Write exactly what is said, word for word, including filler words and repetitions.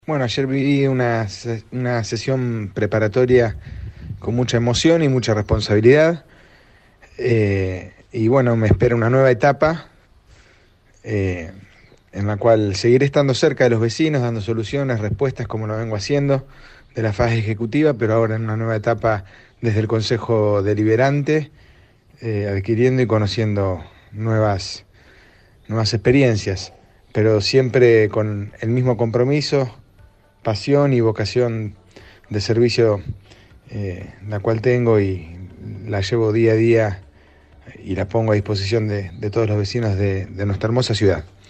Bueno, ayer viví una, se- una sesión preparatoria con mucha emoción y mucha responsabilidad. Eh, y bueno, me espera una nueva etapa eh, en la cual seguiré estando cerca de los vecinos, dando soluciones, respuestas como lo vengo haciendo de la fase ejecutiva, pero ahora en una nueva etapa desde el Consejo Deliberante, eh, adquiriendo y conociendo nuevas, nuevas experiencias, pero siempre con el mismo compromiso, pasión y vocación de servicio, eh, la cual tengo y la llevo día a día y la pongo a disposición de, de todos los vecinos de, de nuestra hermosa ciudad.